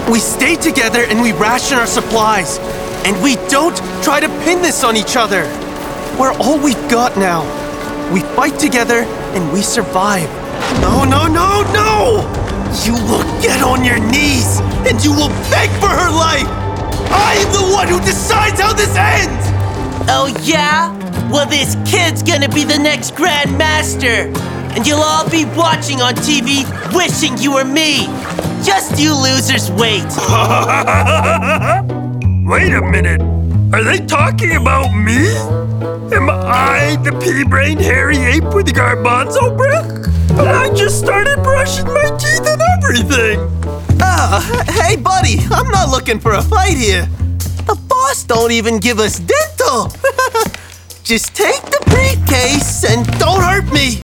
We stay together and we ration our supplies. And we don't try to pin this on each other. We're all we've got now. We fight together and we survive. No, no, no, no! You will get on your knees and you will beg for her life! I am the one who decides how this ends! Oh yeah? Well, this kid's gonna be the next Grand Master. And you'll all be watching on TV wishing you were me. Just you losers wait. Wait a minute. Are they talking about me? Am I the pea-brained hairy ape with the garbanzo breath? I just started brushing my teeth and everything. Hey buddy, I'm not looking for a fight here. The boss don't even give us dental. Just take the briefcase and don't hurt me.